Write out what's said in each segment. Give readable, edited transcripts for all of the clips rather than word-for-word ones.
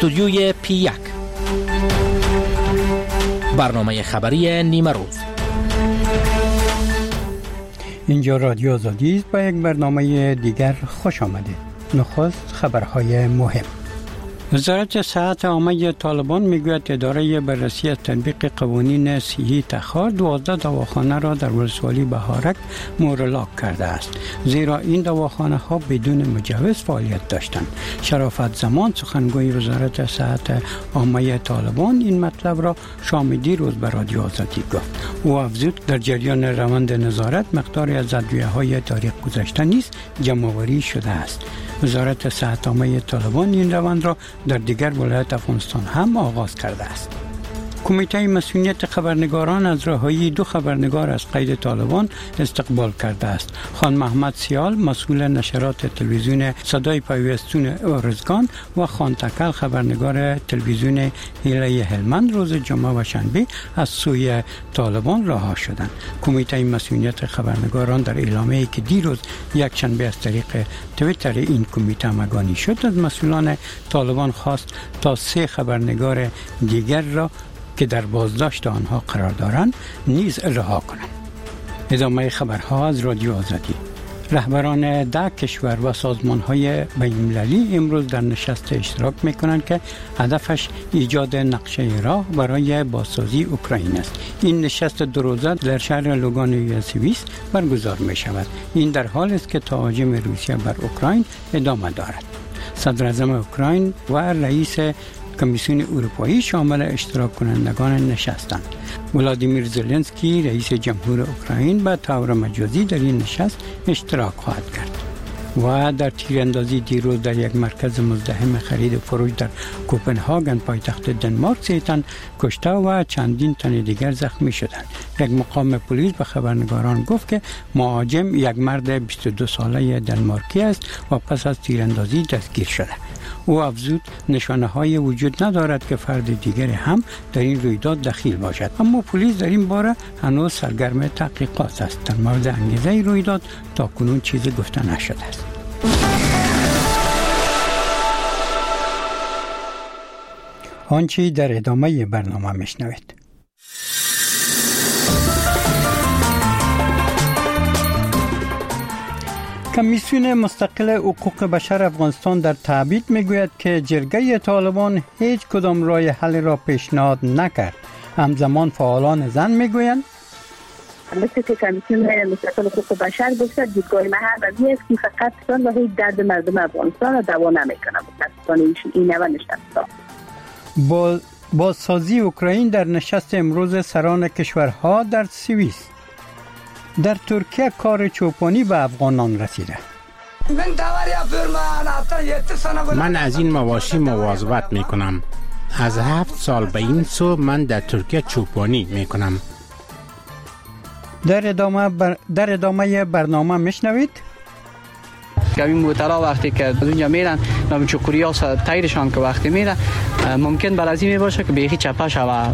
استودیوی P1 برنامه خبری نیمه روز. اینجا رادیو آزادی است. با یک برنامه دیگر خوش آمدید. نخست خبرهای مهم. وزارت صحت عامه طالبان میگوید اداره بررسی از تطبیق قوانین صحی تخار 12 دواخانه را در ولسوالی بهارک مورلاک کرده است، زیرا این دواخانه ها بدون مجوز فعالیت داشتند. شرافت زمان سخنگوی وزارت صحت عامه طالبان این مطلب را شام دیروز به رادیو آزادی گفت. او افزود در جریان روند نظارت مقداری از ادویه‌های تاریخ گذشته نیز جمع‌آوری شده است. وزارت صحت عامه طالبان این روند را در دیگر ولایات افغانستان هم آغاز کرده است. کمیته مسئولیت خبرنگاران از رهایی 2 خبرنگار از قید طالبان استقبال کرده است. خان محمد سیال مسئول نشرات تلویزیون صدای پیوستون ارزگان و خان تکل خبرنگار تلویزیون هیله هلمند روز جمعه و شنبه از سوی طالبان رها شدند. کمیته مسئولیت خبرنگاران در اعلامیه‌ای که دیروز یک شنبه از طریق توییتر این کمیته مگانی شد از مسئولان طالبان خواست تا 3 خبرنگار دیگر را که در بازداشت آنها قرار دارند نیز رها کنند. ادامه خبرها از رادیو آزادی. رهبران 10 کشور و سازمان‌های بین‌المللی امروز در نشست اشتراک می‌کنند که هدفش ایجاد نقشه راه برای بازسازی اوکراین است. این نشست 2 روزه در شهر لوگان سوئیس برگزار می‌شود. این در حالی است که تهاجم روسیه بر اوکراین ادامه دارد. صدر اعظم اوکراین و رئیس کمیسیون اروپایی شامل اشتراک کنندگان نشستند. ولادیمیر زلنسکی رئیس جمهور اوکراین به طور مجازی در این نشست اشتراک خواهد کرد. و در تیراندازی دیروز در یک مرکز مزدحم خرید و فروش در کوپنهاگن پایتخت دنمارک 3 تن کشته و چندین تن دیگر زخمی شدند. یک مقام پلیس به خبرنگاران گفت که مهاجم یک مرد 22 ساله دنمارکی است و پس از تیراندازی دستگیر شده. او افزود نشانه‌های وجود ندارد که فرد دیگری هم در این رویداد دخیل باشد، اما پلیس در این باره هنوز سرگرم تحقیقات است. در مورد انگیزه رویداد تاکنون چیزی گفته نشده است. آنچه در ادامه برنامه میشنوید. کمیسیون مستقل حقوق بشر افغانستان در تبعید میگوید که جرگه طالبان هیچ کدام راه حل را پیشنهاد نکرد. همزمان فعالان زن میگویند مثل که کمیسیون مستقل حقوق بشر گفته دیدگاه محوری است که فقط و هیچ درد مردم افغانستان را دوا نمیکنه. متاسفانه این نوع نشست بازسازی اوکراین در نشست امروز سران کشورها در سوئیس. در ترکیه کار چوپانی به افغانان رسیده. من از این مواشی مواظبت می کنم. از 7 سال به این سو من در ترکیه چوپانی می کنم. در ادامه برنامه میشنوید این موترها وقتی که از اونجا میرن نام چوکوری ها تایرشان که وقتی میره ممکن برازی می باشه که بیخی چپه شوه.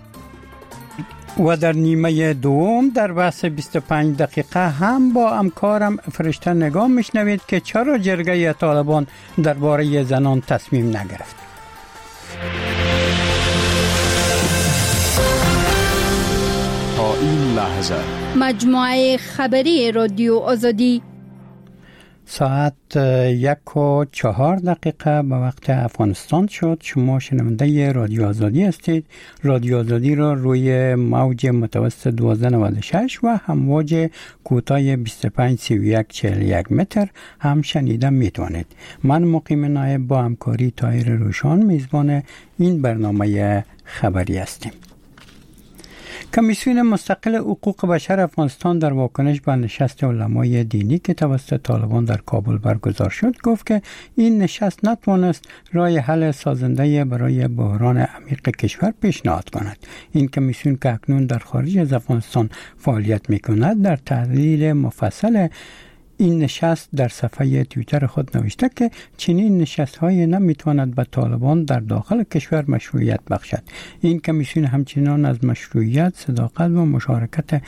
و در نیمه دوم در بحث 25 دقیقه هم با همکارم فرشته نگاه میشنوید که چرا جرگه طالبان درباره زنان تصمیم نگرفت. تا این لحظه مجموعه خبری رادیو آزادی ساعت 1:04 به وقت افغانستان شد. شما شنونده رادیو آزادی هستید. رادیو آزادی را روی موج متوسط 1296 و همواج کوتاه 253141 متر هم شنیده میتوانید. من مقیم نایب با همکاری طاهر روشان میزبان این برنامه خبری هستیم. کمیسیون مستقل حقوق بشر افغانستان در واکنش به نشست علمای دینی که توسط طالبان در کابل برگزار شد گفت که این نشست نتوانست راه حل سازنده برای بحران عمیق کشور پیشنهاد کند. این کمیسیون که اکنون در خارج از افغانستان فعالیت می‌کند در تحلیل مفصل این نشست در صفحه توییتر خود نوشته که چنین نشست‌های نمیتواند به طالبان در داخل کشور مشروعیت بخشد. این کمیسیون همچنان از مشروعیت، صداقت و مشارکت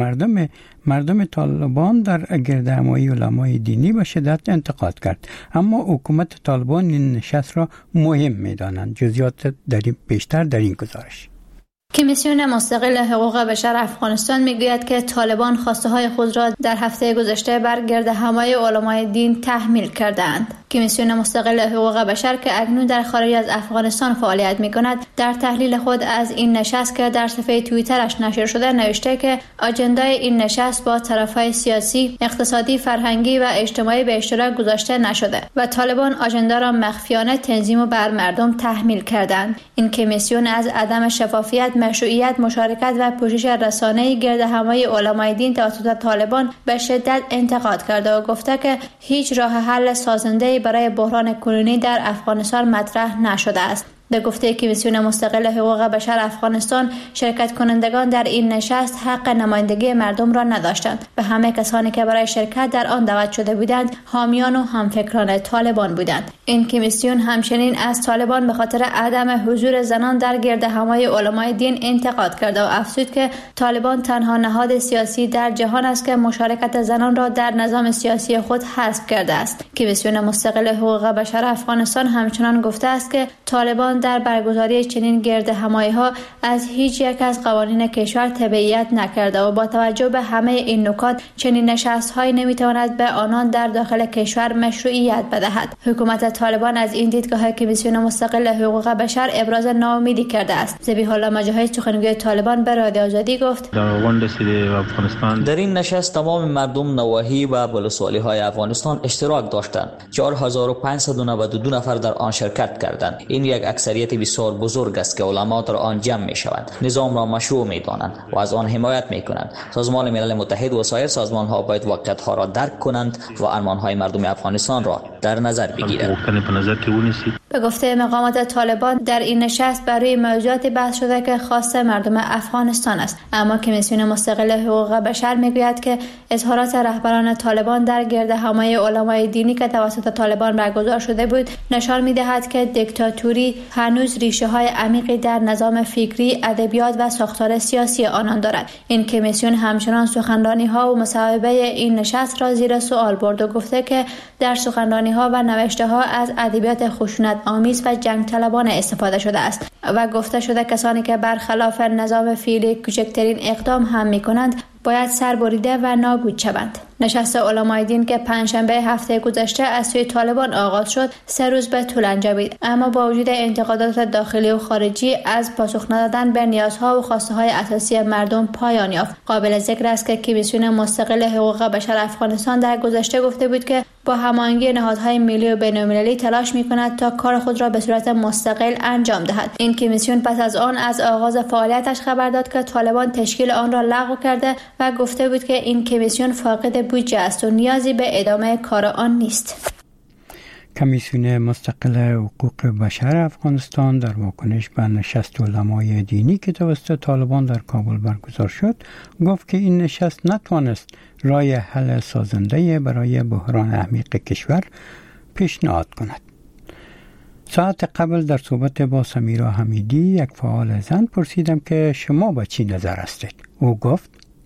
مردم طالبان در گردهمایی علمای دینی به شدت انتقاد کرد، اما حکومت طالبان این نشست را مهم می‌دانند. جزئیات بیشتر در این گزارش. کمیسیون مستقل حقوق بشر افغانستان میگوید که طالبان خواسته های خود را در هفته گذشته بر گردهمایی علمای دین تحمیل کردند. کمیسیون مستقل حقوق بشر که اکنون در خارج از افغانستان فعالیت میکند، در تحلیل خود از این نشست که در صفحه توییترش نشر شده نوشته که آجندای این نشست با طرفهای سیاسی، اقتصادی، فرهنگی و اجتماعی به اشتراک گذاشته نشده و طالبان آجندا را مخفیانه تنظیم و بر مردم تحمیل کردند. این کمیسیون از عدم شفافیت، مشروعیت، مشارکت و پوشش رسانه‌ای گردهمایی علمای دین توسط طالبان به شدت انتقاد کرده و گفته که هیچ راه حل سازنده‌ای برای بحران کنونی در افغانستان مطرح نشده است. به گفته کمیسیون مستقل حقوق بشر افغانستان، شرکت کنندگان در این نشست حق نمایندگی مردم را نداشتند و همه کسانی که برای شرکت در آن دعوت شده بودند حامیان و همفکران طالبان بودند. این کمیسیون همچنین از طالبان به خاطر عدم حضور زنان در گردهمایی علمای دین انتقاد کرده و افزود که طالبان تنها نهاد سیاسی در جهان است که مشارکت زنان را در نظام سیاسی خود حذف کرده است. کمیسیون مستقل حقوق بشر افغانستان همچنان گفته است که طالبان در برگزاری چنین گردهمایی‌ها از هیچ یک از قوانین کشور تبعیت نکرده و با توجه به همه این نکات چنین نشست‌هایی نمی‌تواند به آنان در داخل کشور مشروعیت بدهد. حکومت طالبان از این دیدگاه کمیسیون مستقل حقوق بشر ابراز ناامیدی کرده است. ذبیح الله مجاهد، سخنگوی طالبان، به رادیو آزادی گفت: در این نشست تمام مردم نواحی و ولسوالی‌های افغانستان اشتراک داشتند. 4592 نفر در آن شرکت کردند. این یک اکثریت بسیار بزرگ است که علما در آن جمع می شوند، نظام را مشروع می دانند و از آن حمایت می کنند. سازمان ملل متحد و سایر سازمان ها باید واقعیت ها را درک کنند و ارمان های مردم افغانستان را در نظر بگیرند. به گفته مقامات طالبان، در این نشست برای موضوعات بحث شده که خاص مردم افغانستان است، اما کمیسیون مستقل حقوق بشر میگوید که اظهارات رهبران طالبان در گردهمایی علمای دینی که توسط طالبان برگزار شده بود نشان می‌دهد که دیکتاتوری هنوز ریشه های عمیقی در نظام فکری، ادبیات و ساختار سیاسی آنان دارد. این کمیسیون همچنان سخنرانی ها و مصاحبه این نشست را زیر سوال برد و گفته که در سخنرانی ها و نوشته ها از ادبیات خشونت آمیز و جنگ طلبانه استفاده شده است و گفته شده کسانی که برخلاف نظام فعلی کوچکترین اقدام هم می‌کنند باید سربریده و نابود شوند. نشست علمای دین که پنجشنبه هفته گذشته از سوی طالبان آغاز شد 3 روز به طول انجامید، اما با وجود انتقادات داخلی و خارجی از پاسخ ندادن به نیازها و خواسته‌های اساسی مردم پایان یافت. قابل ذکر است که کمیسیون مستقل حقوق بشر افغانستان در گذشته گفته بود که با هماهنگی نهادهای ملی و بین‌المللی تلاش می‌کند تا کار خود را به صورت مستقل انجام دهد. این کمیسیون پس از آن از آغاز فعالیتش خبر داد که طالبان تشکیل آن را لغو کرده و گفته بود که این کمیسیون فاقد بودجه است و نیازی به ادامه کار آن نیست. کمیسیون مستقل حقوق بشر افغانستان در واکنش به نشست علمای دینی که توسط طالبان در کابل برگزار شد گفت که این نشست نتوانست راه حل سازنده برای بحران عمیق کشور پیشنهاد کند. ساعت قبل در صحبت با سمیرا حمیدی، یک فعال زن، پرسیدم که شما با چی نظر هستید؟ او گفت: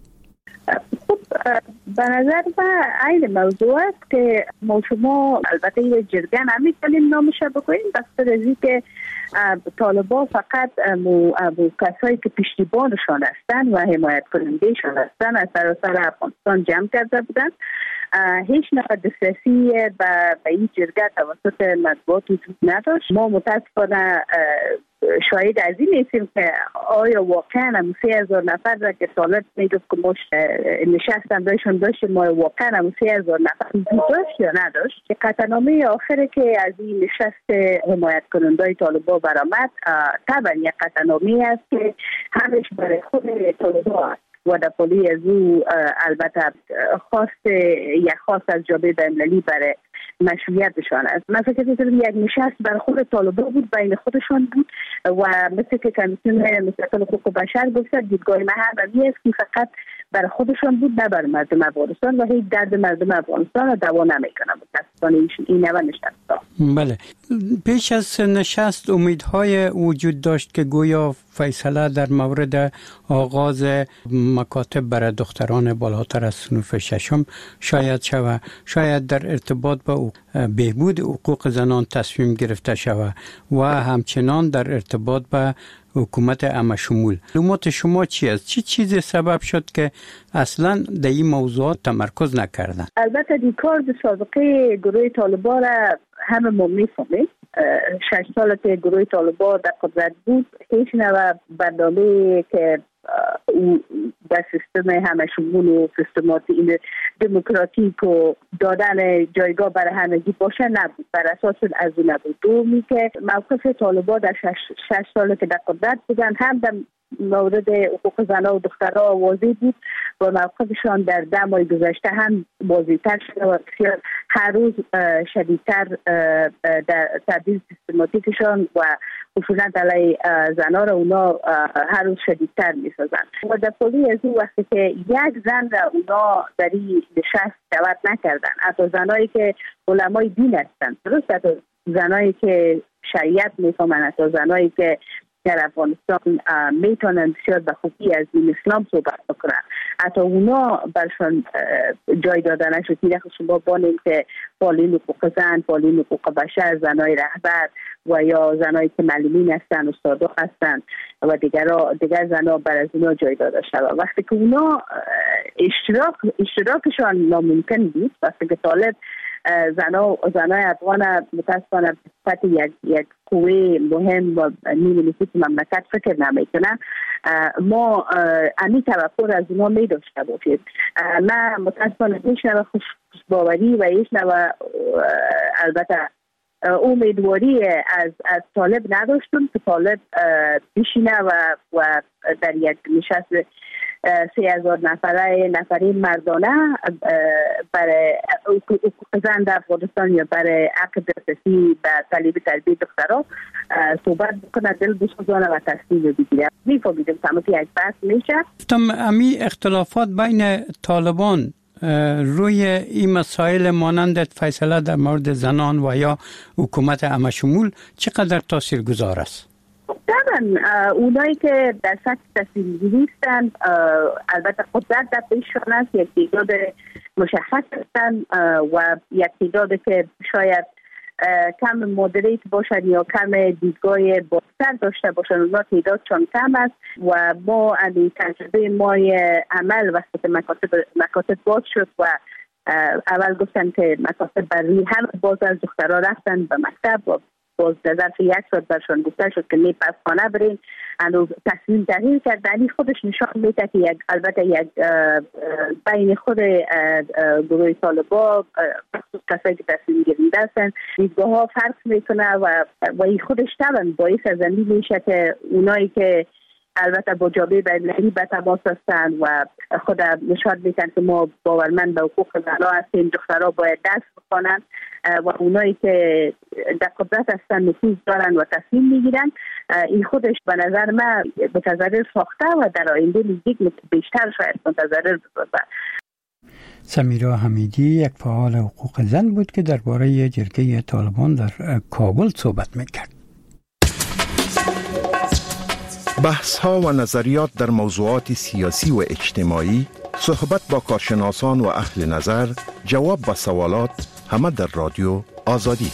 به نظر من این موضوع است که ما شما البته یه جرگه نمی‌کنیم نامش بکنیم، بس رزی که طالبان فقط کسایی که پشتیبانشان هستند و حمایت کنندهشان هستند از سراسر افغانستان جمع کرده بودند. هیچ نوع دسترسی به این جرگه توسط مطبوعات وجود نداشت. ما متاسفانه شاهد از این نیستیم که آیا واقعا هم 3000 نفر را که طالب میگفت که ما نشستن بهشون داشتیم، ما واقعا هم 3000 نفر وجود داشت یا نداشت. که قطعنامه آخری که از این نشست حمایت کننده طالبان برآمد طبعا یک قطعنامه است که همش برای خود طالبان است و در پالی از او البته خواست از جامعه بین‌المللی برای مشروعیتشان است. من فکر می‌کنم یک نشست برای خود طالبان بود، بین خودشان بود و مثل که کمیسیون مستقل حقوق بشر گفت دیدگاه من هم است که فقط برای خودشان بود نه برای مردم افغانستان و هیچ درد مردم افغانستان را دوا نمیکنه. متاسفانه این نوع نشست. بله، پیش از نشست امیدهای وجود داشت که گویا فیصله در مورد آغاز مکاتب برای دختران بالاتر از صنف ششم شاید شود، شاید در ارتباط با بهبود حقوق زنان تصمیم گرفته شود و همچنان در ارتباط با حکومت عامه‌شمول. معلومات شما چی است؟ چی چیزی سبب شد که اصلا در این موضوعات تمرکز نکردن؟ البته دیکار به سابقه گروه طالبان را همه ما میفهمیم. 6 سال که گروه طالبان در قدرت بود هیچ نوع برنامه که در سیستم همه‌شمول و سیستماتی دموکراتیک و دادن جایگاه برای همگی باشه نبود. بر اساس از اون نبود. دومی که موقف طالبان در 6 سال که در قدرت بودن هم در مورد حقوق زنان و دخترها واضح بود و موقفشان در 10 ماه گذشته هم واضح‌تر شده و بسیار هر روز شدیدتر در تبدیل سیستماتیکشان و خشونت علیه زنان را اونا هر روز شدیدتر می‌سازن و در پولی از این وقتی که یک زن را اونا در این نشست دعوت نکردن، حتی زنایی که علمای دین هستند، درست حتی زنایی که شریعت میفهمن، حتی زنایی که در افغانستان میتونن بسیار به خوبی از دین اسلام صحبت بکنن، حتی اونا برشان جای دادن نشد. شما بانیم که فعالین حقوق زن، فعالین حقوق بشر، زنای رهبر و یا زنایی که معلمین هستن، استادا هستن و دیگر زنا بر از اونا جای داده شد. وقتی که اونا اشتراکشان ناممکن بود، وقتی که طالب زنای افغان متاسفانه صفت یک قوه مهم و نیمه نفوس مملکت فکر نمیکنه، ما امی توقع از اونا می داشته باشید. نه متاسفانه هیچ نوع خوشباوری و هیچ نوع البته امیدواری از طالب نداشتم که طالب بشینه و در یک نشست 3000 نفره مردانه برای حقوق زن در افغانستان یا برای حق دسترسی به تعلیم تربیت دخترها صحبت بکنه، دل بسوزانه و تصمیم بگیره. میفهمیدم که یک بحث میشه. امی اختلافات بین طالبان روی این مسائل مانند فیصله در مورد زنان و یا حکومت عامه‌شمول چقدر تاثیرگذار است؟ طبعا اونایی که در سطح تصمیم‌گیری هستند البته قدرت در پیششان است، یک تعداد مشخص هستند و یک تعداد که شاید کم مدریت باشد یا کم دیدگاه بازتر داشته باشد، اونا تعدادشان کم است و ما از تجربه مای عمل وقتی که مکاتب باز شد و اول گفتن که مکاتب برای همه باز از دخترها رفتن به مکتب و باز در ظرف 1 ساعت برشان گفته شد که پس خانه برین، هنوز تصمیم تغییر کرد. یعنی خودش نشان میده که البته یک بین خود گروه طالبان خصوص کسایی که تصمیم گیرنده هستن دیدگاه ها فرق میکنه و این خودش طبعا باعث از این میشه که اونایی که البته با جامعه بین‌المللی به تماس هستند و خود نشان میدن که ما باورمند به حقوق زنان هستیم، دخترها باید درس بخوانند و اونایی که در قدرت هستن نفوذ دارن و تصمیم میگیرن، این خودش به نظر من متضرر ساخته و در آینده نزدیک بیشتر شاید متضرر بسازه. سمیرا حمیدی یک فعال حقوق زن بود که درباره جرگه طالبان در کابل صحبت میکرد. بحث ها و نظریات در موضوعات سیاسی و اجتماعی، صحبت با کارشناسان و اهل نظر، جواب به سوالات، همه در رادیو آزادی.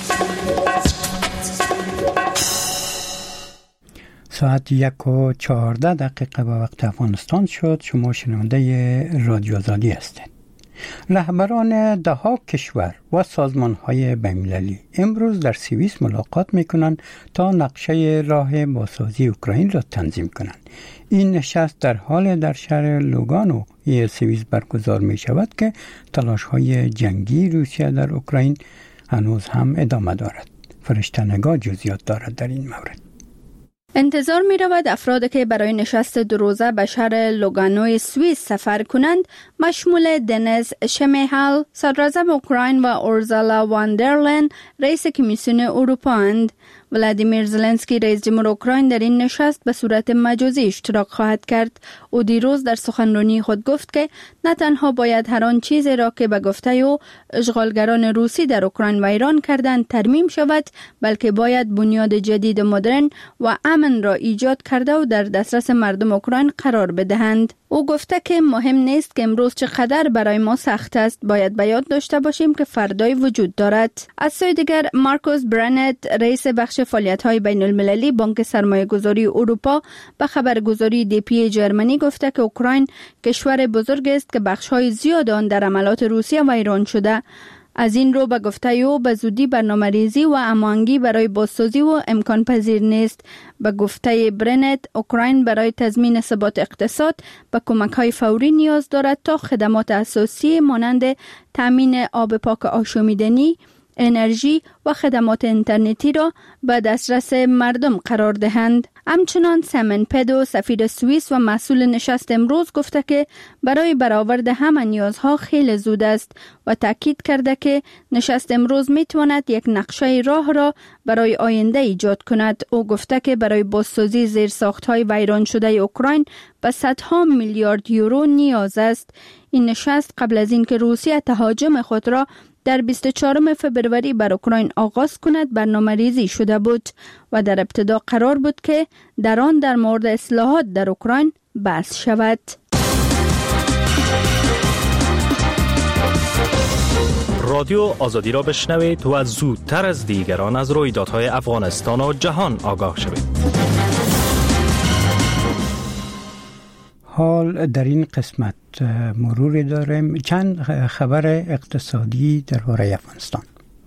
ساعت 1:14 به وقت افغانستان شد. شما شنونده رادیو آزادی هستید. رهبران 10 کشور و سازمان‌های بین‌المللی امروز در سوئیس ملاقات می‌کنند تا نقشه راه بازسازی اوکراین را تنظیم کنند. این نشست در حال در شهر لوگانو سوئیس برگزار می‌شود که تلاش‌های جنگی روسیه در اوکراین هنوز هم ادامه دارد. فرشته نگاه جزئیات دارد در این مورد. انتظار می رود افرادی که برای نشست 2 روزه به شهر لوگانوی سوئیس سفر کنند مشمول دنیز شمیهال صدراعظم اوکراین و اورزالا واندرلن رئیس کمیسیون اروپا اند. ولادیمیر زلنسکی رئیس جمهور اوکراین در این نشست به صورت مجازی اشتراک خواهد کرد. او دیروز در سخنرانی خود گفت که نه تنها باید هر آن چیزی را که به گفته او اشغالگران روسی در اوکراین و ایران کردند ترمیم شود، بلکه باید بنیاد جدید مدرن و امن را ایجاد کرده و در دسترس مردم اوکراین قرار بدهند. او گفته که مهم نیست که امروز چقدر برای ما سخت است، باید به یاد داشته باشیم که فردای وجود دارد. از سوی دیگر مارکوس برنت رئیس بخش فعالیت‌های بین‌المللی بانک سرمایه‌گذاری اروپا به خبرگزاری دی.پی جرمنی گفته که اوکراین کشور بزرگ است که بخش‌های زیاد آن در عملات روسیه و ایران شده. از این رو به گفته او به زودی برنامه‌ریزی و هماهنگی برای بازسازی و امکان پذیر نیست. به گفته برنت اوکراین برای تضمین ثبات اقتصاد به کمک‌های فوری نیاز دارد تا خدمات اساسی مانند تامین آب پاک آشامیدنی، انرژی و خدمات اینترنتی را به دسترس مردم قرار دهند. همچنان سیمن پدو سفیر سوئیس و مسئول نشست امروز گفته که برای برآورد همه نیازها خیلی زود است و تاکید کرده که نشست امروز میتواند یک نقشه راه را برای آینده ایجاد کند. او گفته که برای بازسازی زیرساخت‌های ویران شده اوکراین به صدها میلیارد یورو نیاز است. این نشست قبل از اینکه روسیه تهاجم خود را در 24 فبروری بر اوکراین آغاز کند برنامه‌ریزی شده بود و در ابتدا قرار بود که در آن در مورد اصلاحات در اوکراین بحث شود. رادیو آزادی را بشنوید و زودتر از دیگران از رویدادهای افغانستان و جهان آگاه شوید. حال در این قسمت مروری داریم چند خبر اقتصادی درباره افغانستان.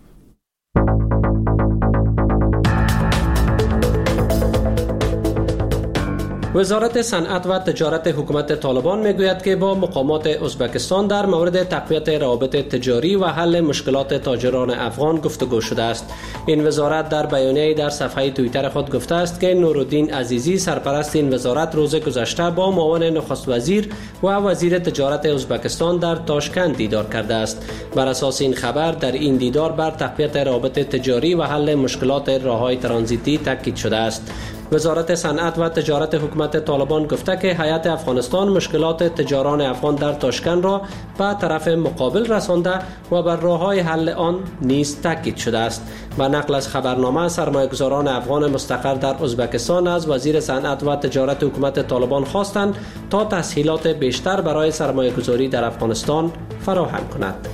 وزارت صنعت و تجارت حکومت طالبان میگوید که با مقامات ازبکستان در مورد تقویت روابط تجاری و حل مشکلات تاجران افغان گفتگو شده است. این وزارت در بیانیه‌ای در صفحه توییتر خود گفته است که نورالدین عزیزی سرپرست این وزارت روز گذشته با معاون نخست وزیر و وزیر تجارت ازبکستان در تاشکند دیدار کرده است. بر اساس این خبر در این دیدار بر تقویت روابط تجاری و حل مشکلات راه‌های ترانزیتی تاکید شده است. وزارت صنعت و تجارت حکومت طالبان گفته که هیئت افغانستان مشکلات تجاران افغان در تاشکند را به طرف مقابل رسانده و بر راه‌های حل آن نیز تاکید شده است. با نقل از خبرنامه سرمایه‌گذاران افغان مستقر در ازبکستان از وزیر صنعت و تجارت حکومت طالبان خواستند تا تسهیلات بیشتر برای سرمایه‌گذاری در افغانستان فراهم کند.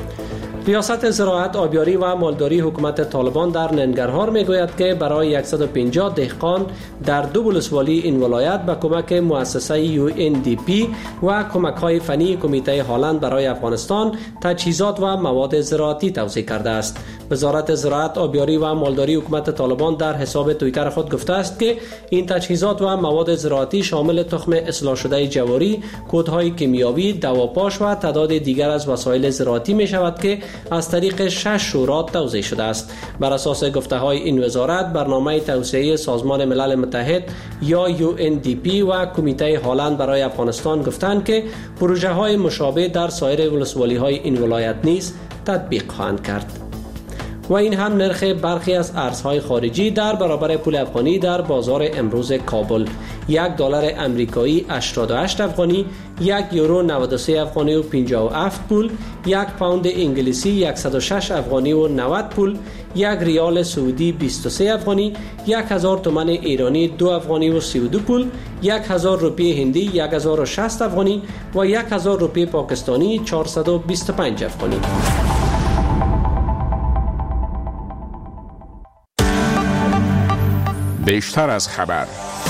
ریاست زراعت، آبیاری و مالداری حکومت طالبان در ننگرهار میگوید که برای 150 دهقان در 2 ولسوالی این ولایت به کمک مؤسسه UNDP و کمک‌های فنی کمیته هالند برای افغانستان تجهیزات و مواد زراعتی توزیع کرده است. وزارت زراعت، آبیاری و مالداری حکومت طالبان در حساب توییتر خود گفته است که این تجهیزات و مواد زراعتی شامل تخم اصلاح شده جواری، کودهای کیمیاوی، دواپاش و تعداد دیگر از وسایل زراعتی می شود که از طریق 6 شورا توزیع شده است. بر اساس گفته‌های این وزارت، برنامه توسعه سازمان ملل متحد یا UNDP و کمیته هالند برای افغانستان گفتند که پروژه‌های مشابه در سایر ولسوالی‌های این ولایت نیز تطبیق خواهند کرد. و این هم نرخ برخی از ارزهای خارجی در برابر پول افغانی در بازار امروز کابل: $1 امریکایی 88 افغانی، €1 93 افغانی و 57 پول، 1 پوند انگلیسی 106 افغانی و 90 پول، 1 ریال سعودی 23 افغانی، 1000 تومان ایرانی 2 افغانی و 32 پول، 1000 روپیه هندی 1060 افغانی و 1000 روپیه پاکستانی 425 افغانی. بیشتر از خبر.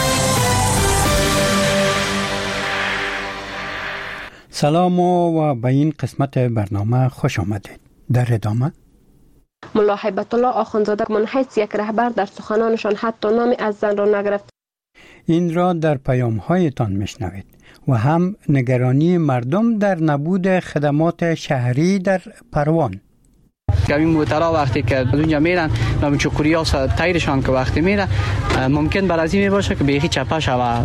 سلام و به این قسمت برنامه خوش آمدید. در ادامه ملا هیبت الله آخوندزاده من حیث یک رهبر در سخنانشان حتی نامی از زن را نگرفت. این را در پیام‌هایتان میشنوید و هم نگرانی مردم در نبود خدمات شهری در پروان. این موترها وقتی که از اونجا میرن نام چوکوریا تایرشان که وقتی میره ممکن برازی می باشه که بیخی چپا شود.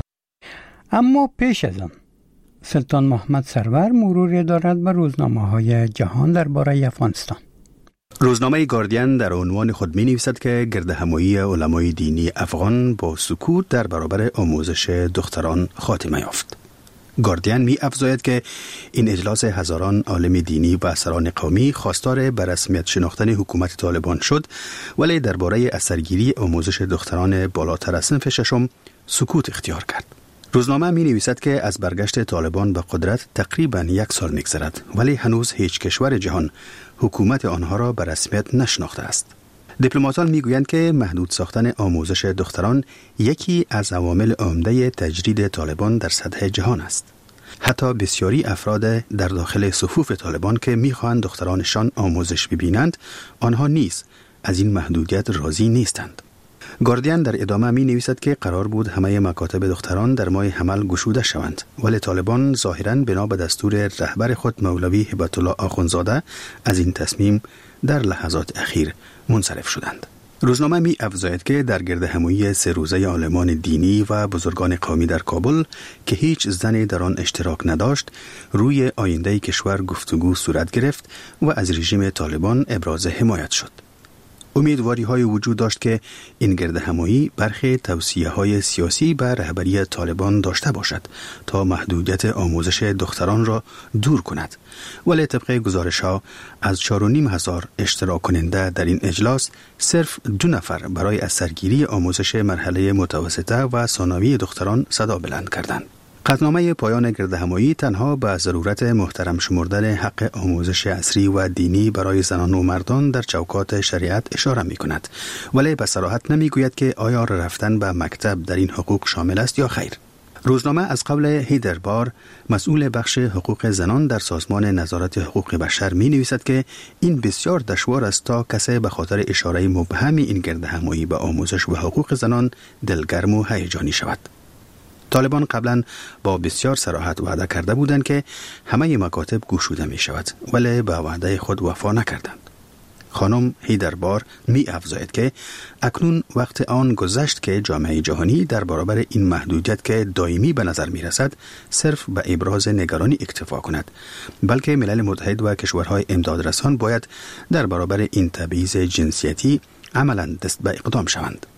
اما پیش از آن سلطان محمد سرور مروری دارد به روزنامه‌های جهان درباره افغانستان. روزنامه گاردین در عنوان خود می نویسد که گردهمایی علمای دینی افغان با سکوت در برابر آموزش دختران خاتمه یافت. گاردین می افزاید که این اجلاس هزاران عالم دینی و سران قومی خواستار به رسمیت شناختن حکومت طالبان شد، ولی درباره اثرگیری آموزش دختران بالاتر از صنف ششم سکوت اختیار کرد. روزنامه می نویسد که از برگشت طالبان به قدرت تقریباً 1 سال می‌گذرد، ولی هنوز هیچ کشور جهان حکومت آنها را به رسمیت نشناخته است. دیپلماتان میگویند که محدود ساختن آموزش دختران یکی از عوامل عمده تجرید طالبان در سطح جهان است. حتی بسیاری افراد در داخل صفوف طالبان که میخواهند دخترانشان آموزش ببینند، آنها نیز از این محدودیت راضی نیستند. گاردین در ادامه می نویسد که قرار بود همه مکاتب دختران در ماه حمل گشوده شوند، ولی طالبان ظاهراً بنا به دستور رهبر خود مولوی هبت الله آخوندزاده از این تصمیم در لحظات اخیر منصرف شدند. روزنامه می افزاید که در گردهمایی 3 روزه عالمان دینی و بزرگان قومی در کابل که هیچ زنی در آن اشتراک نداشت، روی آینده کشور گفتگو صورت گرفت و از رژیم طالبان ابراز حمایت شد. امیدواری های وجود داشت که این گردهمایی برخی توصیه های سیاسی به رهبری طالبان داشته باشد تا محدودیت آموزش دختران را دور کند، ولی طبق گزارش ها از 4,500 اشتراک کننده در این اجلاس صرف 2 نفر برای اثرگیری آموزش مرحله متوسطه و ثانوی دختران صدا بلند کردند. قطعنامه پایان گردهمایی تنها به ضرورت محترم شمردن حق آموزش عصری و دینی برای زنان و مردان در چوکات شریعت اشاره می کند، ولی به صراحت نمی گوید که آیا رفتن به مکتب در این حقوق شامل است یا خیر. روزنامه از قول هیدر بار، مسئول بخش حقوق زنان در سازمان نظارت حقوق بشر می نویسد که این بسیار دشوار است تا کسی به خاطر اشاره مبهم این گردهمایی به آموزش و حقوق زنان دلگرم و هیجانی شود. طالبان قبلا با بسیار صراحت وعده کرده بودند که همه مکاتب گشوده می شود، ولی به وعده خود وفا نکردند. خانم هیدربار می افزاید که اکنون وقت آن گذشت که جامعه جهانی در برابر این محدودیت که دائمی به نظر می رسد صرف به ابراز نگرانی اکتفا کند، بلکه ملل متحد و کشورهای امدادرسان باید در برابر این تبعیض جنسیتی عملاً دست به اقدام شوند.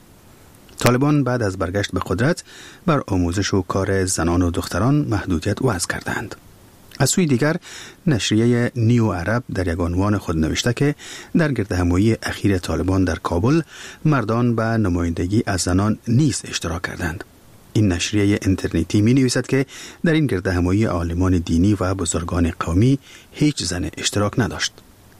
طالبان بعد از برگشت به قدرت بر آموزش و کار زنان و دختران محدودیت وضع کردند. از سوی دیگر نشریه نیو عرب در یک عنوان خود نوشته که در گردهمایی اخیر طالبان در کابل مردان به نمایندگی از زنان نیز اشتراک کردند. این نشریه اینترنتی می نویسد که در این گردهمایی عالمان دینی و بزرگان قومی هیچ زن اشتراک نداشت.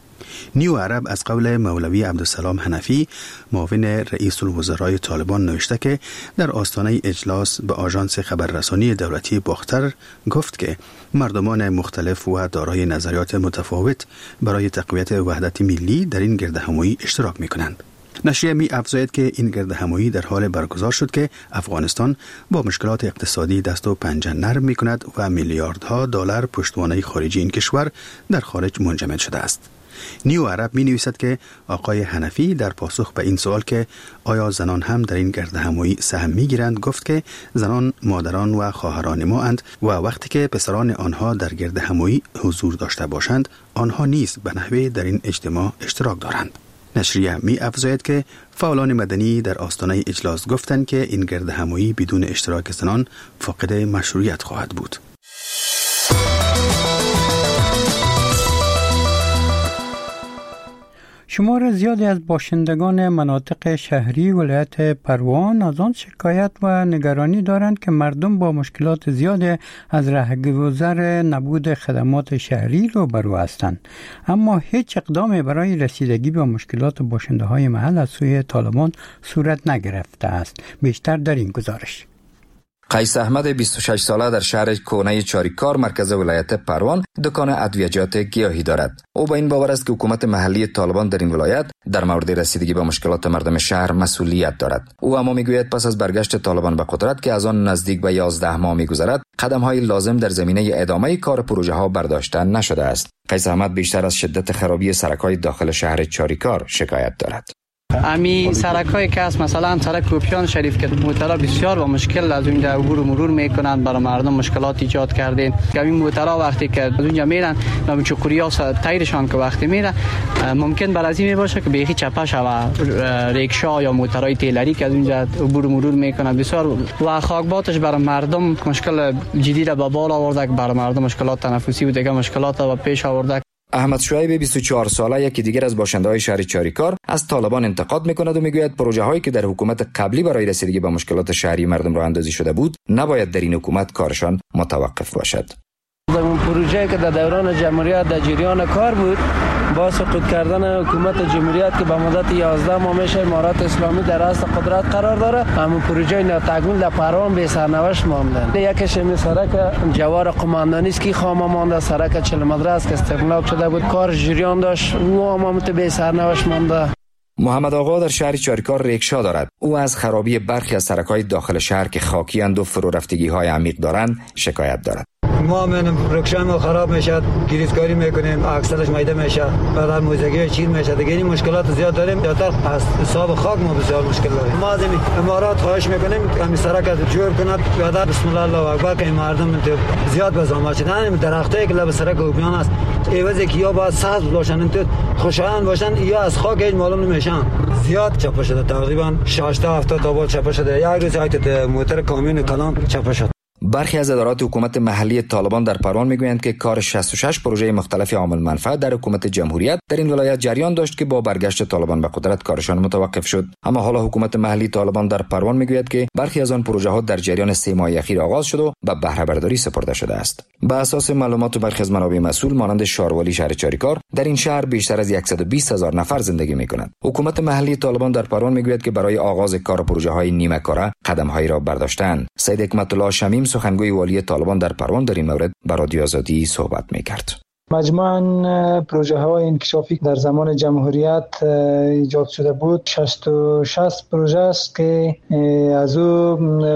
نیو عرب از قول مولوی عبدالسلام حنفی معاون رئیس الوزرای طالبان نوشته که در آستانه اجلاس به آژانس خبررسانی دولتی باختر گفت که مردمان مختلف و دارای نظریات متفاوت برای تقویت وحدت ملی در این گردهمایی اشتراک می کنند. نشریه می افزاید که این گردهمایی در حال برگزار شد که افغانستان با مشکلات اقتصادی دست و پنجه نرم می کند و میلیاردها دلار پشتوانه خارجی این کشور در خارج منجمد شده است. نیو عرب می نویسد که آقای حنفی در پاسخ به این سوال که آیا زنان هم در این گردهمایی سهم می گیرند گفت که زنان مادران و خواهران ما اند و وقتی که پسران آنها در گردهمایی حضور داشته باشند آنها نیز به نحوه در این اجتماع اشتراک دارند. نشریه می افزاید که فعالان مدنی در آستانه اجلاس گفتند که این گردهمایی بدون اشتراک زنان فاقد مشروعیت خواهد بود. شمار زیادی از باشندگان مناطق شهری ولایت پروان از آن شکایت و نگرانی دارند که مردم با مشکلات زیادی از رهگذر نبود خدمات شهری روبرو هستند، اما هیچ اقدامی برای رسیدگی به مشکلات باشنده‌های محل از سوی طالبان صورت نگرفته است. بیشتر در این گزارش. قیس احمد 26 ساله در شهر کونه چاریکار مرکز ولایت پروان دکان ادویجات گیاهی دارد. او با این باور است که حکومت محلی طالبان در این ولایت در مورد رسیدگی به مشکلات مردم شهر مسئولیت دارد. او اما میگوید پس از برگشت طالبان به قدرت که از آن نزدیک به 11 ماه میگذرد، قدم‌های لازم در زمینه ادامه کار پروژه ها برداشته نشده است. قیس احمد بیشتر از شدت خرابی سرک‌های داخل شهر چاریکار شکایت دارد. امی سرک‌های که است، مثلا سرک کوپیان شریف که موترها بسیار با مشکل از اونجا عبور و مرور میکنند، برای مردم مشکلات ایجاد کردین. که این موترها وقتی که از اونجا میرن نام چوکوریا تایرشان که وقتی میره ممکن بر از این باشه که بیخی چپه شوه ریکشا یا موترهای تیلری که از اونجا عبور و مرور میکنند بسیار و خاکباتش برای مردم مشکل جدی را به بال آورده، برای مردم مشکلات تنفسی و دیگه مشکلات را پیش آورده. احمد شعیب 24 ساله یکی دیگر از باشنده‌های شهر چاریکار از طالبان انتقاد می‌کند و میگوید پروژه‌هایی که در حکومت قبلی برای رسیدگی به مشکلات شهری مردم راه اندازی شده بود نباید در این حکومت کارشان متوقف باشد. اون پروژه‌ای که در دوران جمهوریت در جریان کار بود با سقوط کردن حکومت جمهوریت که به مدت 11 ماه میشه امارات اسلامی در راست قدرت قرار داره، همون پروژه ناتکمیل در پروان به سرنوشت مانده. یکیش این سرک جوار قماندانی است که خامه مانده، سرک چلمدره است که استقلال شده بود کار جریان داشت و هم به سرنوشت مانده. محمد آقا در شهر چاریکار ریکشا دارد. او از خرابی برخی از سرک‌های داخل شهر که خاکی اند و فرو رفتگی‌های عمیق دارند شکایت دارد. ما من رکشم خراب میشد، گریزکاری میکنیم، اکسلش میده میشه، بعد موزگی چیر میشه. دیگه این مشکلات زیاد داریم. زیادتر از حساب خاک ما بسیار مشکل داریم. ما از امارات خواهش میکنیم همین سرک جور کند. بعد بسم الله الله اکبر که مردم زیاد بزام شدن درختایی که لب سرک اوپیان است ایوازی که یا با ساز باشن تو خوشایند باشن یا از خاک هیچ معلوم نمیشن. زیاد چپا شده، تقریبا 60 تا 70 تا بار چپا شده. یک روز ایت موتر کامیون کلان چپا شد. برخی از ادارات حکومت محلی طالبان در پروان میگویند که کار 66 پروژه مختلف عامل منفعت در حکومت جمهوریت در این ولایت جریان داشت که با برگشت طالبان به قدرت کارشان متوقف شد. اما حالا حکومت محلی طالبان در پروان میگوید که برخی از آن پروژه ها در جریان 3 ماه اخیر آغاز شد و به بهره برداری سپرده شده است. به اساس معلومات برخی از منابع مسئول مانند شاروالی شهر چاریکار، در این شهر بیشتر از 120,000 نفر زندگی میکنند. حکومت محلی طالبان در پروان میگوید که برای آغاز کار پروژه های نیمه کاره قدم‌هایی را برداشتند. سید حکمت الله شمیم سخنگوی والی طالبان در پروان در این مورد با رادیو آزادی صحبت می‌کرد. مجموعاً پروژه های انکشافی در زمان جمهوریت ایجاد شده بود 66 پروژه است که از او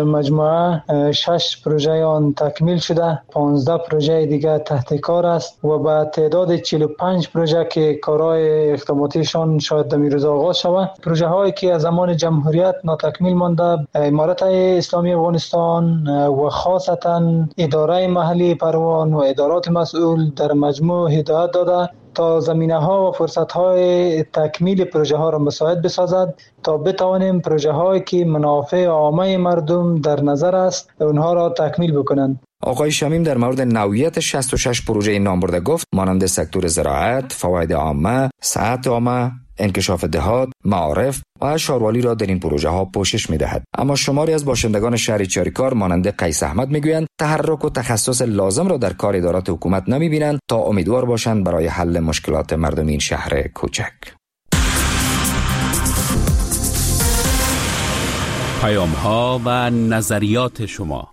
مجموعه 6 پروژه آن تکمیل شده، 15 پروژه دیگر تحت کار است و با تعداد 45 پروژه که کارهای اقداماتیشان شاید در روز آغاز شود. پروژه هایی که از زمان جمهوریت ناتکمیل مانده امارت اسلامی افغانستان و خاصتا اداره محلی پروان و ادارات مسئول در مجموع هدایت داده تا زمینه ها و فرصت های تکمیل پروژه ها را مساعد بسازد تا بتوانیم پروژه هایی که منافع عامه مردم در نظر است اونها را تکمیل بکنند. آقای شمیم در مورد نوعیت 66 پروژه نام برده گفت مانند سکتور زراعت، فواید عامه، صحت عامه، انکشاف دهات، معارف و شاروالی را در این پروژه ها پوشش می دهد. اما شماری از باشندگان شهر چاریکار مانند قیس احمد می گویند تحرک و تخصص لازم را در کار ادارات حکومت نمی بینند تا امیدوار باشند برای حل مشکلات مردم این شهر کوچک. پیام ها و نظریات شما.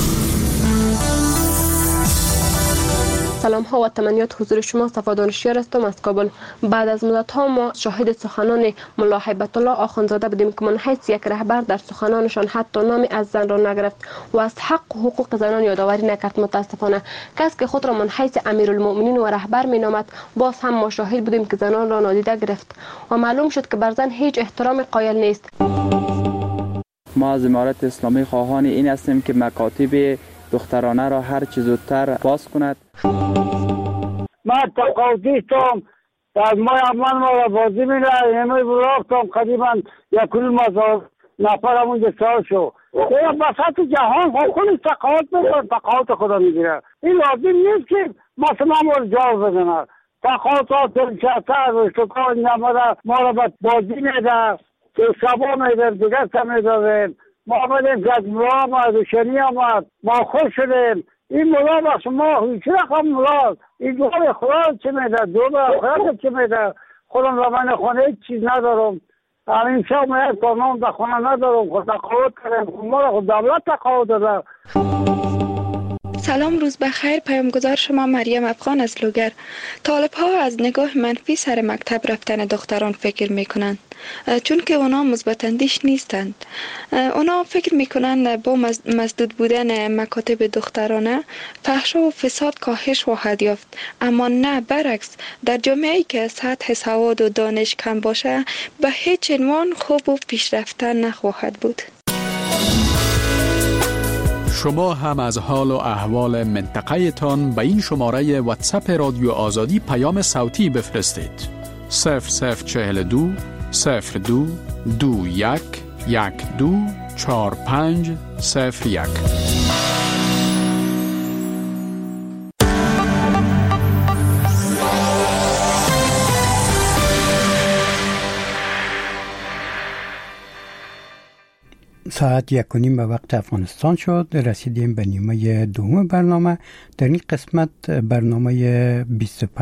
سلام ها و تمنیات حضور شما. صفا دانشیار هستم از کابل. بعد از مدت ها ما شاهد سخنان ملا هیبت الله آخوندزاده بودیم که من حیث یک رهبر در سخنانشان حتی نامی از زن را نگرفت و از حق و حقوق زنان یادآوری نکرد. متاسفانه کسی که خود را من حیث امیرالمؤمنین و رهبر می نامد باز هم ما شاهد بودیم که زنان را نادیده گرفت و معلوم شد که بر زن هیچ احترام قائل نیست. ما از امارت اسلامی خواهان این هستیم که مکاتب دخترانه را هر چه زودتر باز کند. ما تقاضیستم از ما را بازی میره همه براختم قریبا 1,000 نفر همونجا سال شو یا بساط جهان خودش تقاضی خدا میگیره. این لازم نیست که مثلا ما رو جاو بزنه. تقاضی تلچه‌تر و شکار نماره ما را بازی میده که شبا میده دیگر سمیده ما آمدیم که از ملا آمد و شنی آمد ما خوش شدیم. این ملا بخش ما هیچ رقم ملا این دور خدا چه میده دور خدا چه میده خودم را من خونه هیچ چیز ندارم همین شب ما یک کارنامه در خانه ندارم، خود تقاعد کردم، ما را خود دولت تقاعد داده. سلام، روز بخیر. پیامگذار شما مریم افغان از لوگر. طالب ها از نگاه منفی سر مکتب رفتن دختران فکر میکنند، چون که اونا مثبت اندیش نیستند. اونا فکر میکنند با مسدود بودن مکاتب دخترانه فحشا و فساد کاهش خواهد یافت، اما نه، برعکس. در جامعه‌ای که سطح سواد و دانش کم باشه به هیچ عنوان خوب و پیشرفته نخواهد بود. شما هم از حال و احوال منطقه تان به این شماره واتساپ رادیو آزادی پیام صوتی بفرستید. 0042 02 21 12 45 01. ساعت 1:30 به وقت افغانستان شد. رسیدیم به نیمه دوم برنامه. در این قسمت برنامه 25